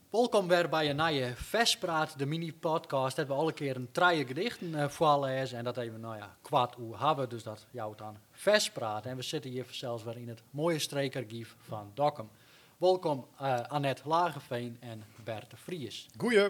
Welkom weer bij een nieuwe Vestpraat, de mini-podcast. Dat we alle keer een treie gedichten voorlezen. En dat even, kwart uur hebben. Dus dat jouwt dan Vestpraat. En we zitten hier zelfs weer in het mooie streekarchief van Dokkum. Welkom Annette Lageveen en Bert de Vries. Goeie.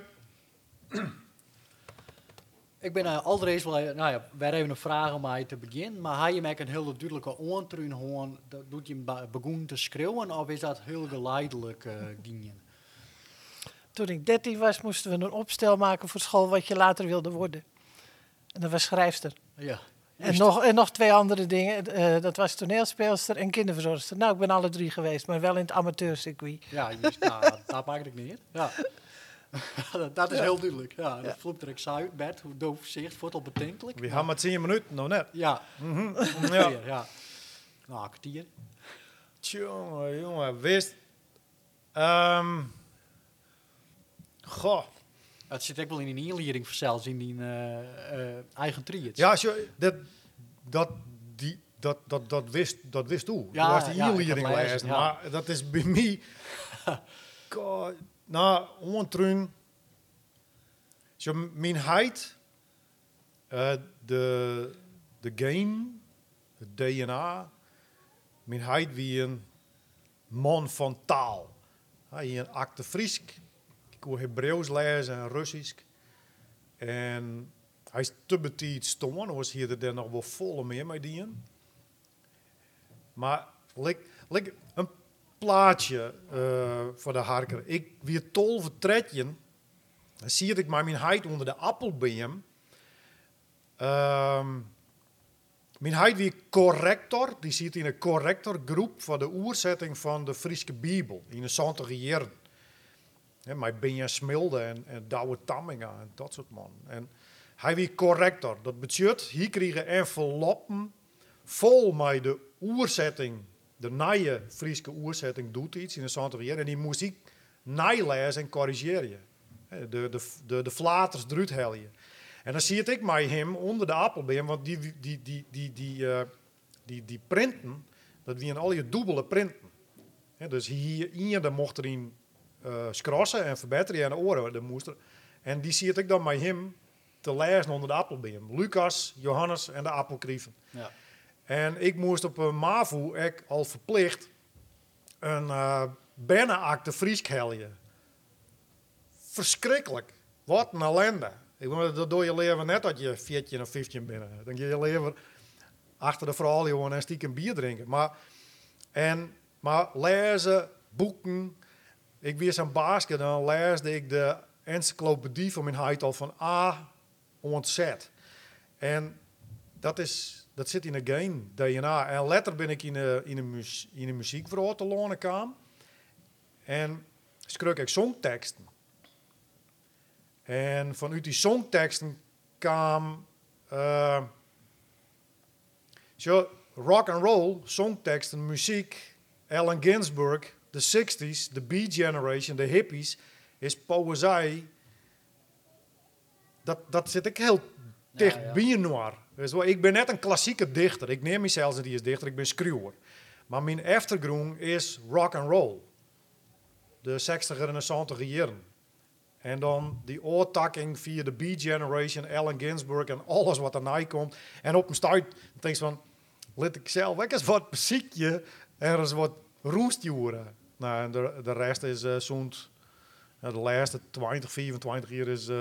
Ik ben allereerst wel, weer even een vraag om mij te beginnen. Maar had je me een hele duidelijke oortruin hoorn, doet je begonnen te schreeuwen of is dat heel geleidelijk gingen? Toen ik 13 was, moesten we een opstel maken voor school wat je later wilde worden. En dat was schrijfster. Ja. En nog 2 andere dingen. Dat was toneelspeelster en kinderverzorgster. Nou, ik ben alle 3 geweest, maar wel in het amateurcircuit. Ja, juist, dat maak ik niet. Ja. Dat is heel duidelijk. Ja, dat vloept er ik uit, Bert. Hoe doof zicht, wordt al bedenkelijk. We gaan maar 10 minuten, nog net. Ja. Ongeveer, ja. Nou, een kwartier. Jongen, wist. Goh. Het zit ook wel in die inleiding zelfs in die eigen triets. Ja, dat wist u. Ja, du was die ja, ik inleiding heb lezen, lezen, ja. maar dat is bij mij. God, nou, ontrun. Zo, mijn heid, de game, het DNA, mijn heid wie een man van taal. Hij een akte Friesk, ik kon Hebreeuws lezen en Russisch. En hij is te betiet stomen, dan was hier er nog wel volle meer mee dienen. Maar lik een plaatje voor de harker. Ik weer tol vertretjen. Dan zie ik maar mijn heid onder de appelbeem. Mijn heid wie corrector. Die zit in een correctorgroep voor de oerzetting van de Friese Bijbel. In de 70 jaren. Met Benja Smilde en Douwe Tamminga en dat soort man. En hij wie corrector. Dat betekent, hier kregen enveloppen vol met de oerzetting. De nieuwe Friese oerzetting doet iets in de 70 jaren. En die moest ik nijlezen en corrigeren. De flaters eruit halen. En dan zie ik mij hem onder de appelbeem, want die printen, dat wie al je dubbele printen. Dus hier dan mocht erin scrossen en verbeteren en de oren de moesten. En die zie ik dan met hem te lezen onder de appelbeem. Lucas, Johannes en de appelkrieven. Ja. En ik moest op een MAVO al verplicht een bennenakte Friesk helje. Verschrikkelijk. Wat een ellende. Dat doe je leven net dat je 14 of 15 bent. Dan ga je leven achter de vrouw jongen en stiekem bier drinken. Maar lezen, boeken. Ik was een basket, dan leesde ik de encyclopedie van mijn heid al van A tot Z. En dat zit in de game, DNA. En later ben ik in de muziekvrouw te lonen kwam. En schreef ik songteksten. En vanuit die songteksten kwam rock and roll, songteksten, muziek, Allen Ginsberg, de 60s, de Beat Generation, de hippies, is poëzie. Dat zit ik heel dicht bij noir. Dus, ik ben net een klassieke dichter. Ik neem mezelf niet als dichter, ik ben schreeuwer. Maar mijn achtergrond is rock and roll. De 60er en de 70er jaren. En dan die oortakking via de Beat Generation, Allen Ginsberg en alles wat ernaar komt. En op een stuit denk je van, let ik zelf ook eens wat muziekje en er is wat roestjoeren. Nou, en de rest is de laatste 20, 24 jaar is,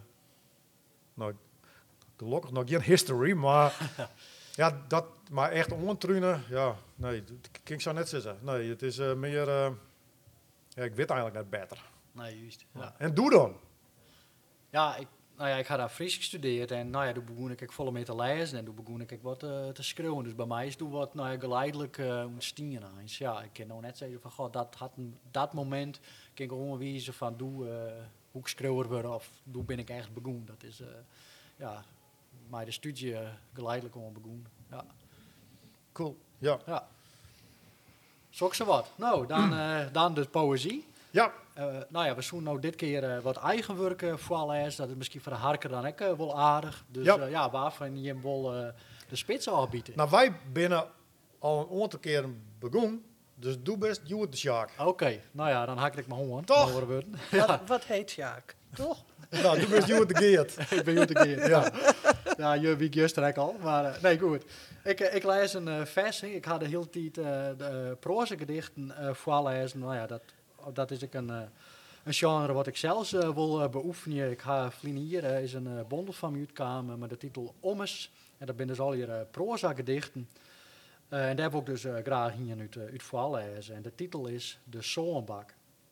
gelukkig nog geen history, maar ja, maar echt ontruinen, ja, nee, dat kan ik zo net zeggen. Nee, het is meer, ik weet eigenlijk net beter. Nee, juist. Ja. En doe dan. Ja, ik had daar Fries gestudeerd en toen begon ik volle mee te lezen en toen begon ik wat te schreeuwen. Dus bij mij is toen wat geleidelijk ontstien eens. Ja, ik kan nou net zeggen van, god, dat moment kan ik gewoon wijzen van, hoe ik schreeuwer word of doe ben ik echt begonnen. Dat is, maar de studie geleidelijk gewoon begonnen. Ja. Cool, ja. Ja. Zok ze wat. Nou, dan de poëzie. Ja. We zoeken nou dit keer wat eigen werk voorlezen. Dat is misschien voor de harker dan ook wel aardig. Dus waarvan je hem wel de spits al bieden. Nou, wij binnen al een aantal keren begonnen Dus doe best Joet de Sjaak. Oké, nou ja, dan hak ik mijn hoorn. Toch? Horen we het. Wat heet Sjaak? Toch? Nou, doe best Joet de Geert. Ik ben goed een keer. Ja, ja je wie juist al. Maar nee, goed. Ik lees een vers. Ik had de hele tijd de proza gedichten voorlezen. Nou ja, dat is ook een genre wat ik zelfs wil beoefenen. Ik ga hier is een bondel van me uitkomen met de titel Ommes. En dat zijn dus al hier proza gedichten. En daar heb ik dus graag hier uit voorlezen. En de titel is De Zoonbak.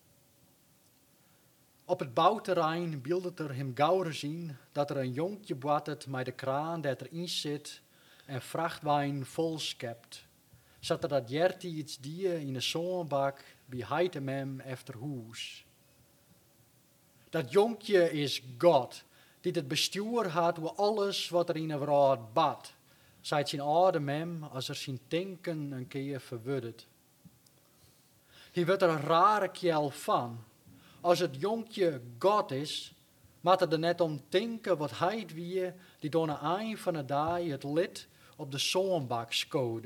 Op het bouwterrein beeldet er hem gauwer zien dat er een jonkje boatet met de kraan dat erin zit en vrachtwijn vol schept. Zat er dat jertie iets die in de zoonbak bij heitem hem efter huis. Dat jonkje is God, die het bestuur had door alles wat er in een wereld bad. Zijt zijn adem hem als er zijn denken een keer verwuddert. Hij wordt er een rare kjel van. Als het jonkje God is, moet er net om denken wat hij het wie die door een eind van de dag het lid op de zoonbak scode.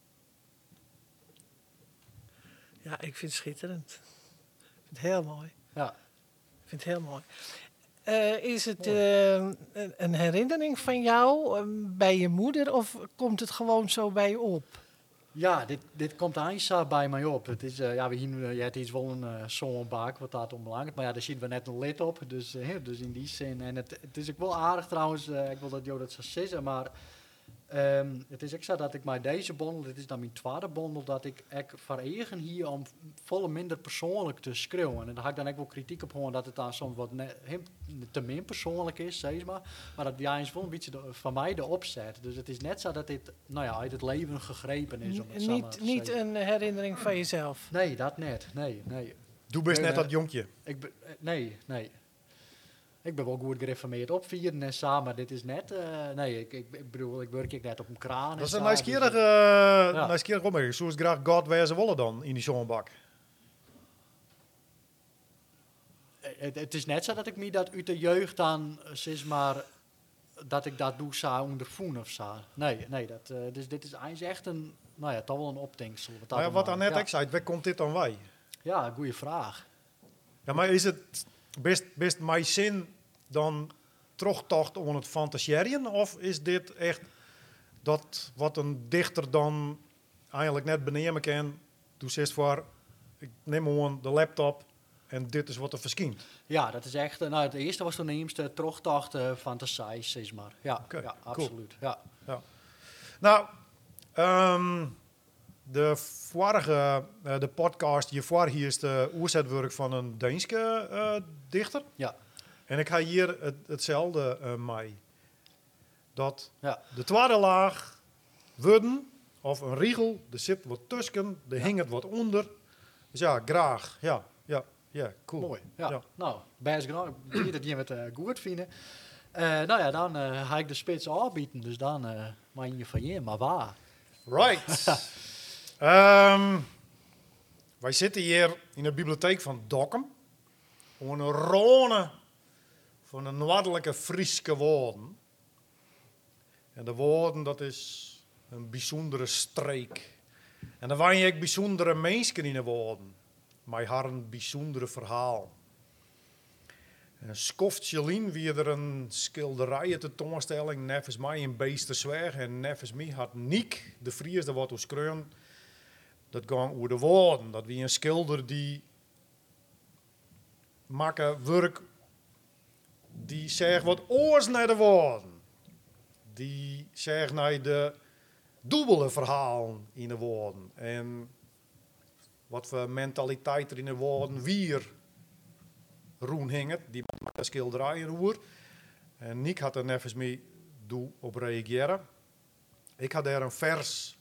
Ja, ik vind het schitterend. Ik vind het heel mooi. Ja. Ik vind het heel mooi. Is het een herinnering van jou bij je moeder of komt het gewoon zo bij je op? Ja, dit komt eindelijk bij mij op. Het is, ja, je hebt iets wel een zoonbak, wat dat onbelangrijk. Maar ja, daar zien we net een lid op, dus in die zin. En het is ook wel aardig trouwens, ik wil dat Jo dat zou zeggen, maar het is ook zo dat ik met deze bondel, dit is dan mijn tweede bondel, dat ik veregen hier om volle minder persoonlijk te schreeuwen. En daar had ik dan ook wel kritiek op gehoord dat het dan soms wat te min persoonlijk is, zeg maar. Maar dat ja, is wel een beetje van mij de opzet. Dus het is net zo dat dit, nou ja, uit het leven gegrepen is. Om het zo maar te Niet zeggen. een herinnering van jezelf. Nee, dat net. Nee. Doe best net dat jonkje. Nee. Ik ben wel goed gereformeerd opvieren en samen, maar dit is net... nee, ik bedoel, ik werk net op een kraan. Dat is en een zo, nieuwsgierige opmerking. Zoals graag God wezen willen dan in die zoonbak. Het is net zo dat ik me dat uit de jeugd dan, zeg maar, dat ik dat doe zou ondervoelen of zo. Nee, dus dit is eigenlijk echt een, nou ja, toch wel een opdenksel. Maar ja, wat dan net ik zei, waar komt dit dan wij? Ja, goede vraag. Ja, maar is het best mijn zin dan terugtocht om het fantaseren? Of is dit echt dat wat een dichter dan eigenlijk net benemen kan? Toen zegt voor, ik neem gewoon de laptop en dit is wat er verschijnt. Ja, dat is echt, nou het eerste was toen de eerste terugtocht fantasie, zeg maar. Ja, Oké, ja cool. absoluut. Ja. Nou, de vorige de podcast hiervoor hier is de oerzetwerk van een Deense dichter. Ja. En ik ga hier hetzelfde mee. Dat Ja. de tweede laag worden of een riegel, er zit wat tussen, er hing het wat onder. Dus ja, graag. Ja, cool. Mooi. Ja. Ja. Nou, best gedaan. Ik weet dat je het goed vinden. Nou ja, dan ga ik de spits aanbieden. Dus dan mag je van je, maar waar? Right. Wij zitten hier in de bibliotheek van Dokkum. Om een ronde van een noordelijke Friese woorden. En de woorden, dat is een bijzondere streek. En dan waren je ook bijzondere mensen in de woorden. Maar haar een bijzondere verhaal. En Skoftjelien wie er een schilderij tentoonstelling nevens mij in Beestersweg en nevens mij had Niek de Vries dat wat schreeuwen. Dat ging over de woorden. Dat wie een schilder die maken werk die zegt wat oors naar de woorden. Die zegt naar de dubbele verhalen in de woorden. En wat voor mentaliteit er in de woorden weer roen hingen. Die maakt schilderijen roer. En Niek had er nevens mij op reageren. Ik had daar een vers,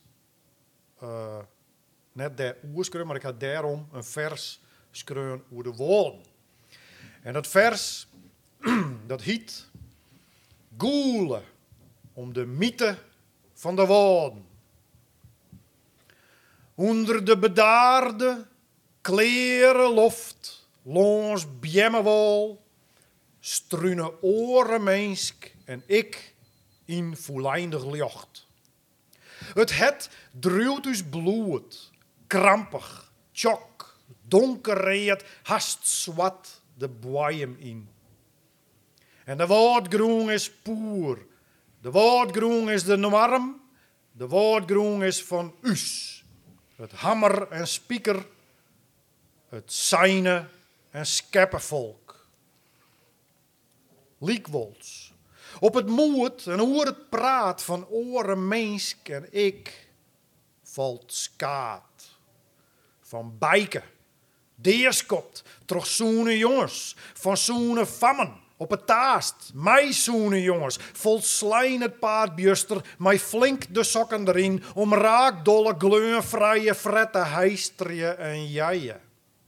net der oerskreun, maar ik had daarom een vers skreun over de woorden. En dat vers, dat hiet Goele om de mythe van de woorden. Onder de bedaarde, kleren loft, langs bjemmewol, struine oren mensk en ik in volleindig licht. Het druwt us bloed, krampig, tjok, donkerreed, haast zwart de boeiem in. En de woordgroen is poer, de woordgroen is de norm, de woordgroen is van us. Het hammer en spieker, het zijne en skeppenvolk. Liekwols. Op het moed en hoe het praat van oren mensk en ik valt skaat. Van bijken, deerskopt, toch zoene jongens, van zoene fammen. Op het taast, mij zoene jongens, vol slijn het paardbjuster, mij flink de sokken erin, om raakdolle, gleurvrije, frette heistrije en jaien.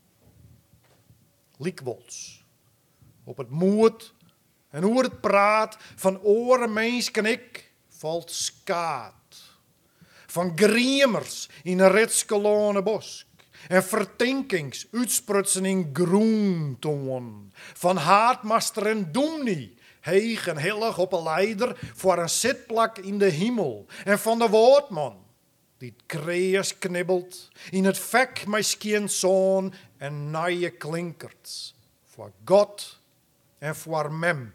Liekwols. Op het moed en hoe het praat van oren mensk en ik valt skaat. Van griemers in een ritskelone bosk. En vertinkings uitsprutsen in groentoon. Van haatmaster en doemnie, heeg en hillig op een leider voor een zitplak in de hemel. En van de woordman, die het krees knibbelt, in het vek mijn zoon en nije klinkert. Voor God en voor mem.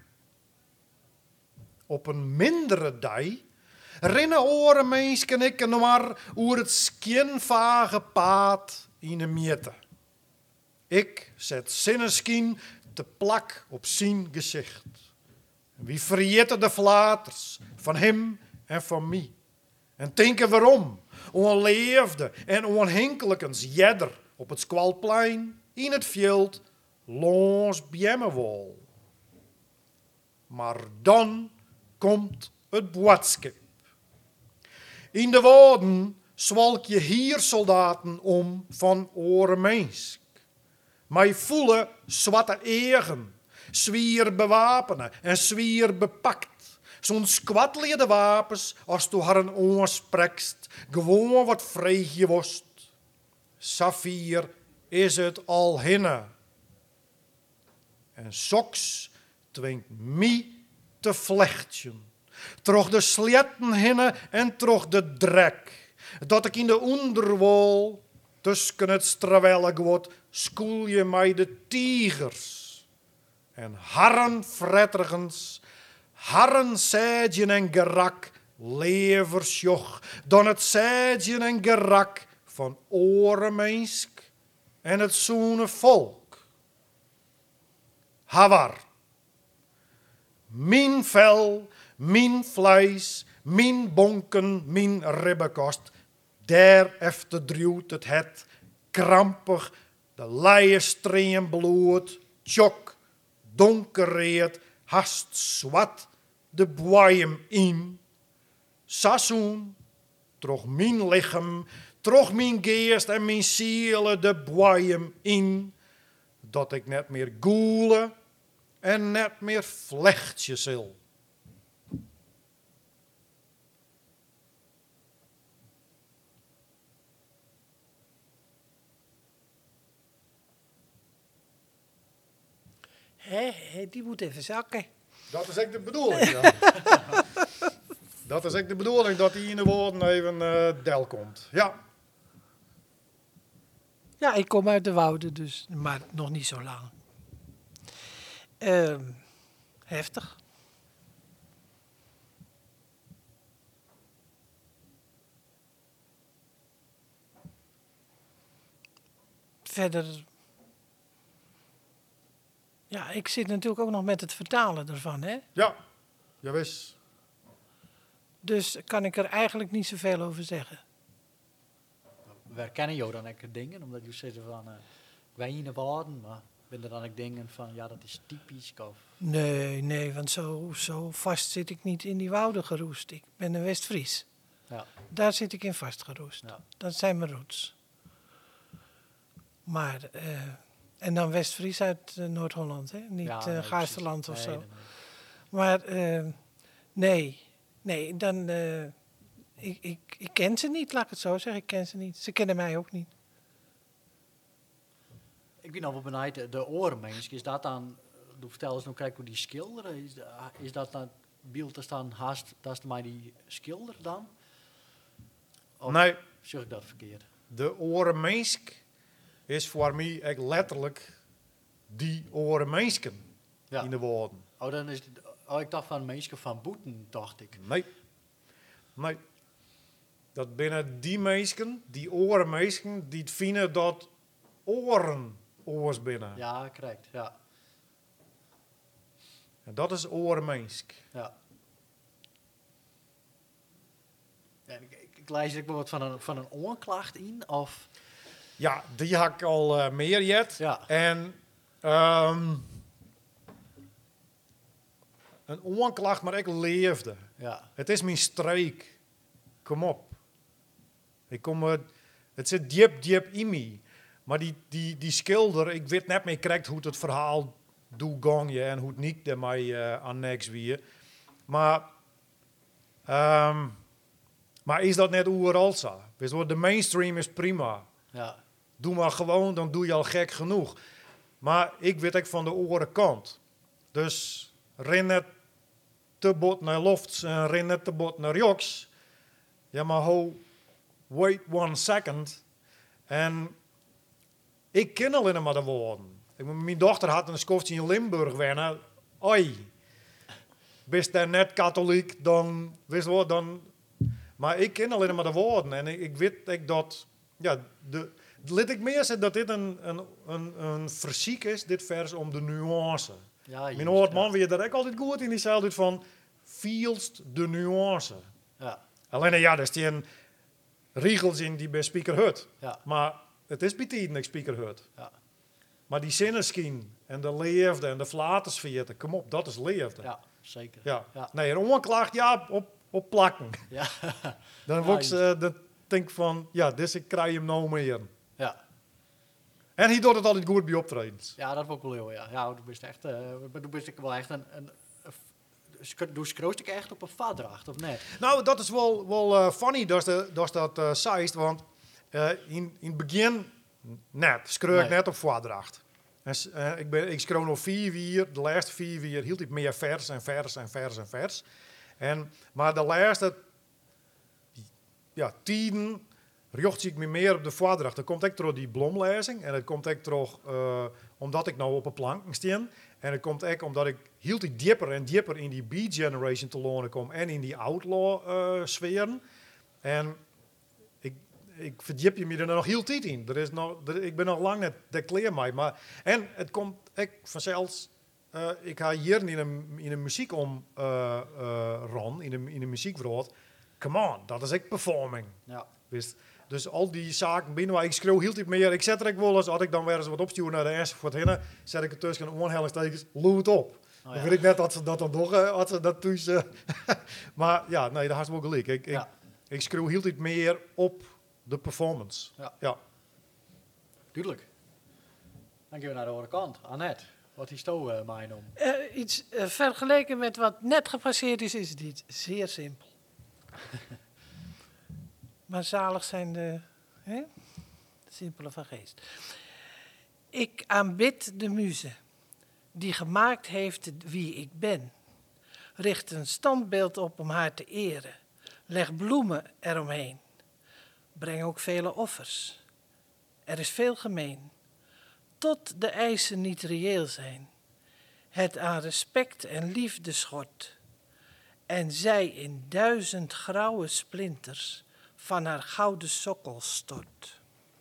Op een mindere dag rinnen oren mensen en ik maar oer het skinvage paad in de miette. Ik zet zinneskien te plak op zijn gezicht. Wie verjette de flaters van hem en van mij. En denken waarom, onleefde en onhinkelijkens jedder op het squalplein, in het veld, langs Bjemmewol. Maar dan komt het boodschap. In de woorden zwalk je hier soldaten om van oren mensk. Mij voelen zwarte egen, zwier bewapenen en zwier bepakt. Zo'n squatleerde wapens als du haar een oorsprekst, gewoon wat vreeg je wost. Saffier is het al hinne. En soks dwingt mij te vlechtjen. Troch de sletten hinne en troch de drek. Dat ik in de onderwol tussen het strawelle gwot schoel je mij de tigers. En harren frettergens, harren zeidjen en gerak, leversjoch, dan het zeidjen en gerak van orenmensk en het zoene volk. Hawar, min vel, min vlees, min bonken, min ribbenkost, daar efter druwt het krampig, de leie stream bloed, tjok, donkerreed, haast zwart, de boeiem in. Sassoen, troch mijn lichaam, troch mijn geest en mijn ziel de boeiem in, dat ik net meer goele en net meer vlechtje zil. Die moet even zakken. Dat is echt de bedoeling, ja. Dat is echt de bedoeling, dat hij in de woorden even del komt. Ja. Ja, ik kom uit de Wouden, dus, maar nog niet zo lang. Heftig. Verder. Ja, ik zit natuurlijk ook nog met het vertalen ervan, hè? Ja, jawel. Dus kan ik er eigenlijk niet zoveel over zeggen. We herkennen jou dan ook dingen, omdat je zegt van, ik weet niet naar woorden, maar ben er dan ook dingen van, ja, dat is typisch of... Nee, want zo vast zit ik niet in die wouden geroest. Ik ben een West-Fries. Ja. Daar zit ik in vastgeroest. Ja. Dat zijn mijn roots. Maar, en dan West-Fries uit Noord-Holland, hè? Niet Ja, nee, Gaasterland of precies. zo. Nee. Maar nee, dan... Ik ken ze niet, laat ik het zo zeggen. Ik ken ze niet. Ze kennen mij ook niet. Ik ben al wel benieuwd, de orenmensk, is dat dan, vertel eens nou, kijk hoe die schilderen, is dat dan, beeld er staan haast, dat is mij die schilder dan? Of Nee, zeg ik dat verkeerd? de orenmensk is voor mij echt letterlijk die orenmensken Ja. in de woorden. Oh, dan is het, ik dacht van mensen van Boeten, dacht ik. Nee. Dat binnen die mensen, die orenmensen, die het vinden dat oren oors binnen. Ja, correct. Ja. En dat is orenmensk. Ja. En ik lees ook wel wat van een oorklacht in, of... Ja, die had ik al meer jet. Ja. En een oorklacht, maar ik leefde. Ja. Het is mijn streek. Kom op. Het zit diep in mij. Maar die schilder, ik weet net meer correct hoe het verhaal doe gang je en hoe het niet ermee aan niks weer. Maar is dat net overal zo? Weet je wel, de mainstream is prima. Ja. Doe maar gewoon, dan doe je al gek genoeg. Maar ik weet ook van de oren kant. Dus ren net te bot naar lofts en ren net te bot naar joks. Ja, maar wait 1 second. En ik ken alleen maar de woorden. Mijn dochter had een skoftje in Limburg wennen. Oi, bist daar net katholiek, dan, wist wat, dan... Maar ik ken alleen maar de woorden. En ik weet dat, ja, laat ik meer zeggen dat dit een verziek is, dit vers, om de nuance. Ja, Mijn juist, oudman ja. weer dat ik altijd goed in die zaal doet van, feelst de nuance. Ja. Alleen, ja, er staan regels in die bij Speaker Hut. Ja. Maar het is bij tijden ik Speaker Hut. Ja. Maar die zinnenschien en de leefde en de flatensfeerte, kom op, dat is leefde. Ja, zeker. Ja. Ja. Nee, een onklacht, ja, op plakken. Ja. Dan Ja, word ik dan denk ik van, ja, dus ik krijg hem nou meer. Ja. En hij doet het altijd goed bij optredens. Ja, dat vond ik wel heel, ja. Ja, toen bist echt, toen bist ik wel echt doe scroost ik echt op een vadracht, of net? Nou, dat is wel funny dat dat zeist, want in het begin net, schreeuw ik Nee. net op voordracht. En, ik schreeuw nog 4 wier, de laatste 4 wier hield ik meer vers en vers en vers en vers. Maar de laatste tijden richt ik me meer op de voordracht. Dat komt ook door die blomlezing en dat komt ook door omdat ik nou op een plank sta. En het komt ook omdat ik hield ik dieper en dieper in die Beat Generation te lonen kom en in die outlaw sferen. En ik verdiep je me er nog heel tijd in. Ik ben nog lang net de kleer mee. En het komt ook vanzelfs. Ik ga hier in een muziek ron, in een muziekwereld. Come on, dat is ook performing. Ja. Wist? Dus al die zaken binnen waar ik schreeuw hield ik meer. Ik zet er ook wel eens, als ik dan weer eens wat opstuur naar de eerste voor het hinnen, zet ik er tussen een onhellingstekens, loot op. Oh, Dan ja. weet ik net dat ze dat dan nog, als ze dat tussen. Maar ja, nee, daar had ze wel gelijk. Ik schreeuw hield ik meer op de performance. Ja. Duidelijk. Dan gaan we naar de andere kant. Annette, wat is toe mijn om? Iets vergeleken met wat net gepasseerd is dit zeer simpel. Maar zalig zijn de simpele van geest. Ik aanbid de muze, die gemaakt heeft wie ik ben. Richt een standbeeld op om haar te eren. Leg bloemen eromheen. Breng ook vele offers. Er is veel gemeen. Tot de eisen niet reëel zijn. Het aan respect en liefde schort. En zij in 1000 grauwe splinters van haar gouden sokkel stort.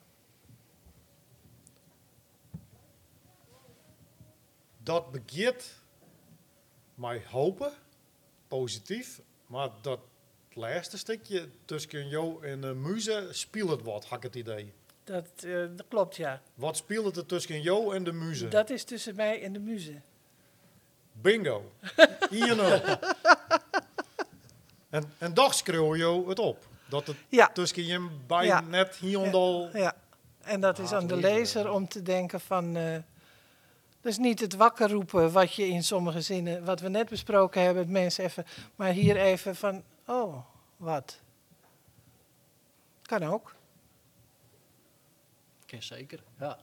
Dat begint mij hopen, positief, maar dat laatste stukje tussen jou en de muze speelt het wat, had ik het idee. Dat klopt, ja. Wat speelt het tussen jou en de muze? Dat is tussen mij en de muze. Bingo. 1-0. En toch schreeuw je het op. Dat het Ja. tussen je bij Ja. net hierondal... Ja, en dat is Ah, aan de het leven, lezer ja. om te denken van... dus niet het wakker roepen wat je in sommige zinnen... wat we net besproken hebben, het mensen even... maar hier even van, oh, wat? Kan ook. Ken zeker, ja.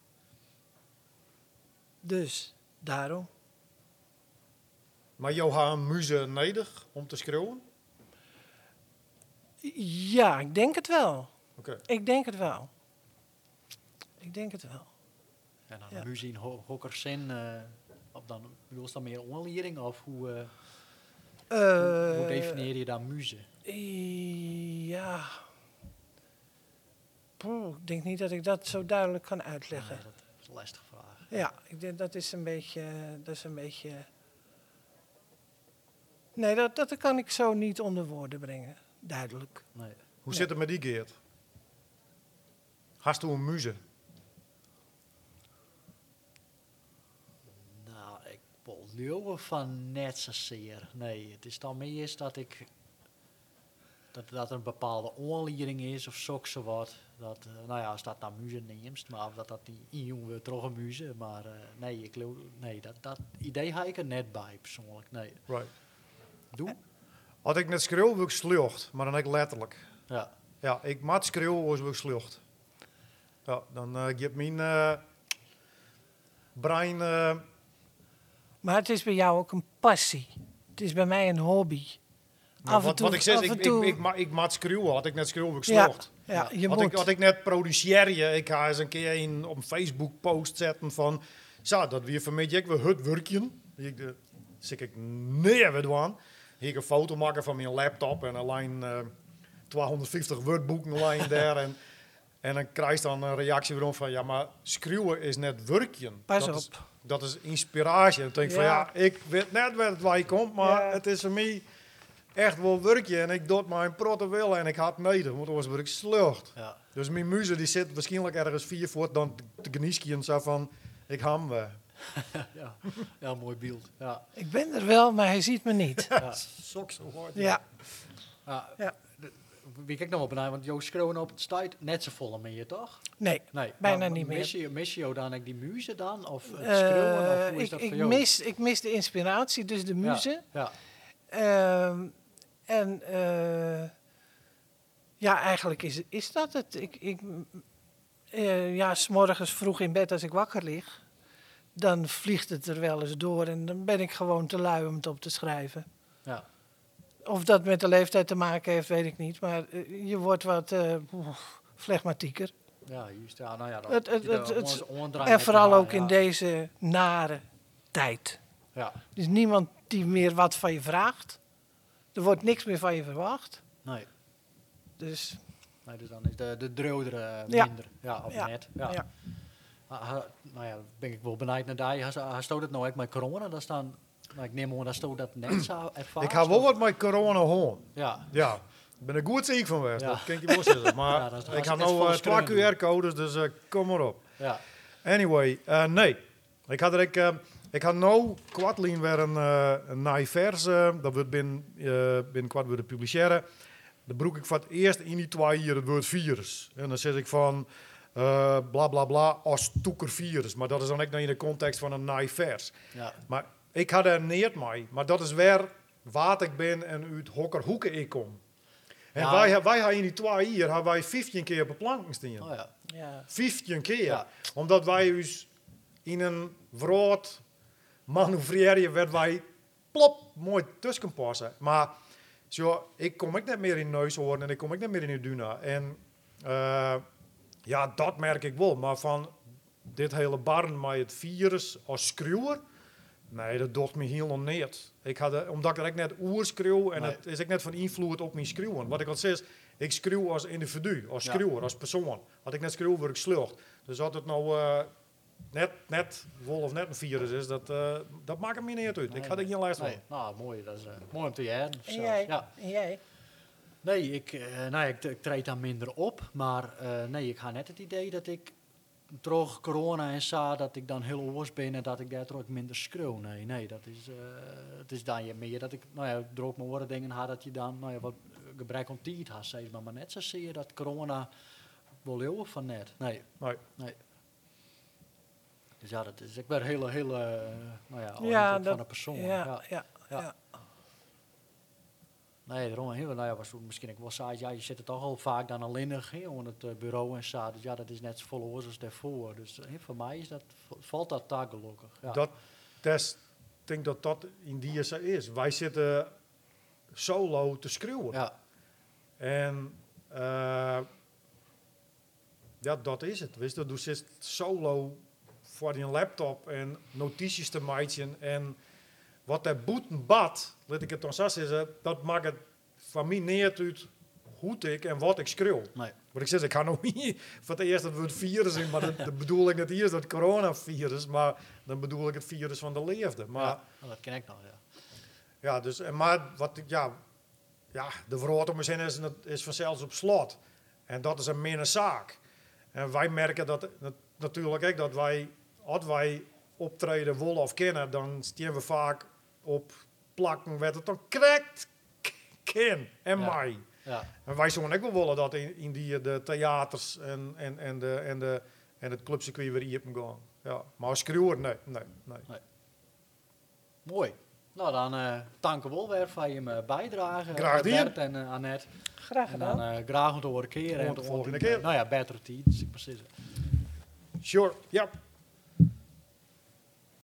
Dus, daarom. Maar jou had een muze nodig om te schreeuwen? Ja, ik denk het wel. Oké. Ik denk het wel. Ik denk het wel. En dan Ja. de muziek in hokker zin, of dan bedoel je dan meer onlering of hoe definieer je dan muze? Ja. Poeh, ik denk niet dat ik dat zo duidelijk kan uitleggen. Nee, dat is een lastige vraag. Ja, ik denk dat is een beetje. Nee, dat kan ik zo niet onder woorden brengen. Duidelijk. Nee. Hoe zit het met die Geert? Hast u een muze? Nou, ik wil leeuwen van net zozeer. Nee, het is dan meer is dat ik dat er een bepaalde onlering is of zo wat. Dat, nou ja, als dat naar muze neemt, maar of dat niet in weer terug een muze. Maar nee, ik geloof, nee, dat idee ga ik er net bij persoonlijk. Nee. Right. Doe? Had ik net schreeuw, wil ik slucht, maar dan ik letterlijk. Ja. Ja, ik maat schreeuwen, als ik slucht. Ja, dan geeft mijn brein... Maar het is bij jou ook een passie. Het is bij mij een hobby. Af en toe, wat ik zeg, af en toe. ik maat schreeuwen. Had ik net schreeuwen, ik Ja, slucht. ja, je Had moet. ik net produceren, ik ga eens een keer op een Facebook post zetten van... Zo, dat weer vanmiddag ik weer het werkje. Zeg ik, nee, we doen. Ik een foto maken van mijn laptop en alleen 250 woordboeken alleen daar. En dan krijg je dan een reactie weer van, ja, maar schreeuwen is net werkje. Pas dat op. Dat is inspiratie. En dan denk ik van, Ja. ja, ik weet net waar het bij komt, maar Ja. het is voor mij echt wel werkje. En ik doe het maar in protte willen en ik had nodig, want anders word ik slucht. Ja. Dus mijn muze die zit waarschijnlijk ergens 4 voort dan te geniesken en zo van, ik ham we. Ja. Ja, mooi beeld. Ja. Ik ben er wel, maar hij ziet me niet. Ja. Sok zo hard. Ja. Ja. Ja. Wie kijk nou op een want Joost schreeuwen op het stuit net zo vol met je toch? Nee, Nee, bijna maar niet meer. Mis je dan ook die muze dan? Of het schreeuwen? Of hoe is dat voor jou? ik mis de inspiratie, dus de muze. Ja, Ja, eigenlijk is dat het. Ja, 's morgens vroeg in bed als ik wakker lig, dan vliegt het er wel eens door en dan ben ik gewoon te lui om het op te schrijven. ja. Of dat met de leeftijd te maken heeft, weet ik niet. Maar je wordt wat flegmatieker. Ja, juist. Ja, nou ja, En vooral ook in deze nare tijd. Ja, Er is niemand die meer wat van je vraagt. Er wordt niks meer van je verwacht. nee. Dus Nee, dus dan is de dreudere Ja. minder. Ja, op ja, net. Ja. ja. Nou ja, ben ik wel benieuwd naar die. Hij stoot het nou ook met corona? Dat staan, nou, ik neem aan dat stoot dat net zo ervaren. Ik ga wel wat met corona horen. Ja, Ja, ik ben er goed ziek van geweest, Ja. dat kan ik je wel zeggen. Maar Ja, dat is- ik dat heb is nou volgens 2 Kreunen. QR-codes, dus kom maar op. ja. Anyway, nee. Ik had nou kwartlien weer een nieuw vers. Dat wordt binnenkort weer publiceren. Dan broek ik voor het eerst in die 2 jaar het woord virus. En dan zeg ik van bla bla bla als toekervirus. Maar dat is dan ook nog in de context van een nieuw vers. Ja, Maar ik had er niet mee. Maar dat is weer wat ik ben en uit hokkerhoeken ik kom. En Ja. wij hebben in die 2 jaar hebben wij 15 keer op de planken staan. oh ja. Ja. 15 keer. Ja. Omdat wij dus in een vrood manoeuvreren werd wij plop mooi tussen passen. Maar zo, ik kom ook net meer in Neushoorn en ik kom ook net meer in Uduna. En ja, dat merk ik wel. Maar van dit hele barren met het virus als schreeuwer, nee, dat doet me heel nog niet. Omdat ik net oerschreeuw en Nee. het is ook net van invloed op mijn schreeuwen. Wat ik al zeg, ik schreeuw als individu, als Ja. schreeuwer, als persoon. Had ik net schreeuw, word ik slucht. Dus dat het nou net wol of net een virus is, dat maakt me niet uit. Ik ga er geen lijst van. Nee. Nou, mooi. Dat is mooi om te jaren. En jij? Ja. En jij? Nee, ik treed daar minder op. Maar nee, ik ga net het idee dat ik door corona en zo, dat ik dan heel oors ben en dat ik daardoor ook minder schreeuw. Nee, dat is, het is dan je meer dat ik, nou ja, er ook mijn woorden dingen had dat je dan, nou ja, wat gebrek aan tijd had, zeg maar net zo zie je dat corona wel heel van net. Nee. Nee. Dus ja, dat is ik ben heel, nou ja, Ja, van de persoon. Ja. Ja. Nee, daarom heel, nou ja, was toen misschien ik wel zei, ja, je zit er toch al vaak dan alleenig op het bureau en zo. Dus ja, dat is net zo vol als daarvoor. Dus voor mij is dat, valt dat daar gelukkig. Ja. Ik denk dat dat in die is. Wij zitten solo te schreeuwen. Ja, En Ja, dat is het. Wist je, je zit solo voor je laptop en notities te maken. En wat er boeten bad, laat ik het dan zo zeggen, dat maakt het van mij niet uit hoe ik en wat ik schreeuw. Nee. Maar ik zeg, ik ga nog niet voor het eerst dat we het virus in, maar de bedoel ik niet eerst het coronavirus, maar dan bedoel ik het virus van de leefde. Maar dat ken ik nog, ja. ja, dus, maar wat ik, ja, de verhoord om me heen is vanzelfs op slot. En dat is een minder zaak. En wij merken dat natuurlijk ook dat wij, als wij optreden willen of kennen, dan staan we vaak op plakken waar het dan correct ken en Ja. mij. Ja, En wij zouden ook wel willen dat in die de theaters en het clubcircuit weer open gaan. Ja, maar als schreeuwer, nee. mooi. Nou, dan dank u wel weer voor je bijdrage. Graag gedaan. Bert en Annette. Graag En dan gedaan. graag om te horen keren. Tot de volgende keer. Nou ja, betere tijd, dus ik precies. Sure, ja.